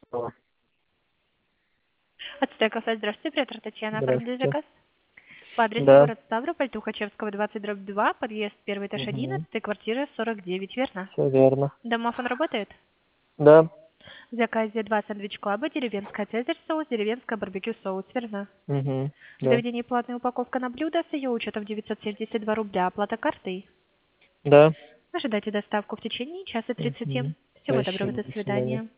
Алло. Отстой кафе, здравствуйте, оператор Татьяна, оформили Здравствуйте. заказ по адресу Да. город Ставрополь, Тухачевского, 20/2, подъезд, первый этаж, Угу. 11, квартира 49, верно? Все верно. Домофон работает? Да. В заказе 2 сэндвич-клаба, деревенская цезарь соус, деревенская барбекю соус, верно? Угу. В Да. заведении платная упаковка на блюдо с ее учетом 972 рубля, оплата картой. Да. Ожидайте доставку в течение часа 30. Угу. Всего доброго, Спасибо. до До свидания. свидания.